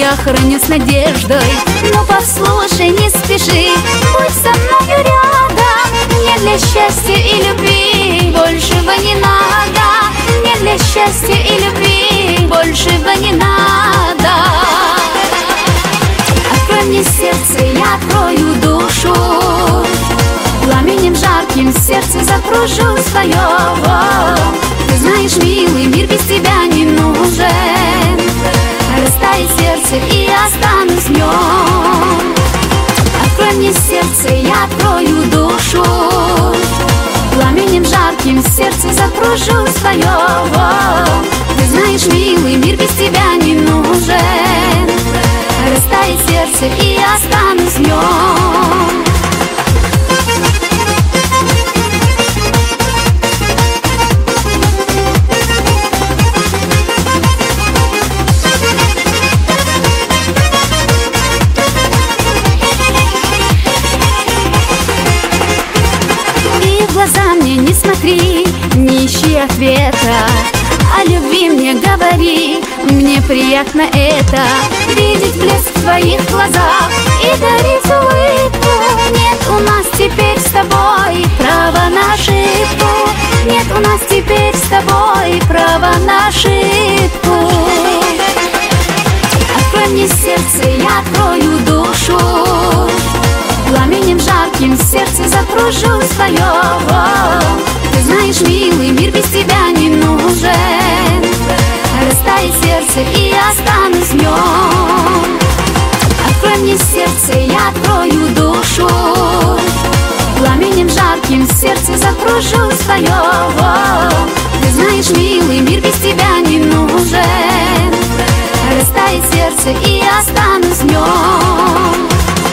я храню с надеждой. Но послушай, не спеши, будь со мною рядом. Мне для счастья и любви большего не надо. Мне для счастья и любви большего не надо. Открой мне сердце, я открою душу. Пламенем жарким сердце закружу свое. Ты знаешь, милый, мир без тебя не нужен. Растает сердце и останусь в нем. Открой мне сердце, я открою душу. Пламенем жарким сердце закружу свое. Ты знаешь, милый, мир без тебя не нужен. Растает сердце и останусь в нем. Глаза мне не смотри, не ищи ответа. О любви мне говори, мне приятно это. Видеть блеск в твоих глазах и дарить улыбку. Нет у нас теперь с тобой права на ошибку. Нет у нас теперь с тобой права на ошибку. Открой мне сердце, я открою душу. Пламенем жарким сердце закружу свое. Ты знаешь, милый, мир без тебя не нужен. Растает сердце и останусь в нем. Открой мне сердце, я открою душу. Пламенем жарким сердце закружу свое. Ты знаешь, милый, мир без тебя не нужен. Растает сердце и останусь в нем.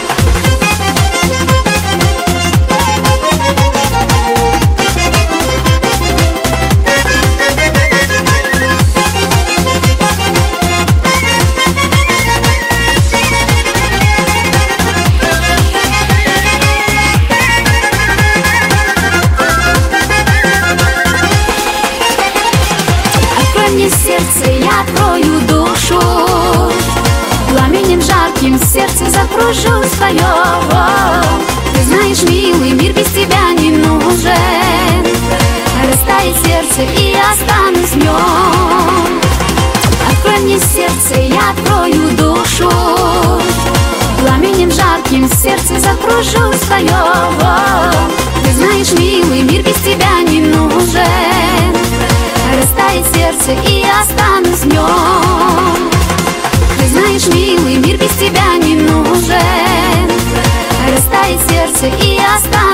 Сердце, я открою душу. Пламенем жарким сердце закружу свое. Ты знаешь, милый, мир без тебя не нужен. Растает сердце и останусь в нем. Открой мне сердце, я открою душу. Пламенем жарким сердце закружу свое. Ты знаешь, милый, мир без тебя не нужен. Растает сердце и останусь в нем. Ты знаешь, милый, мир без тебя не нужен. Растает сердце и останусь.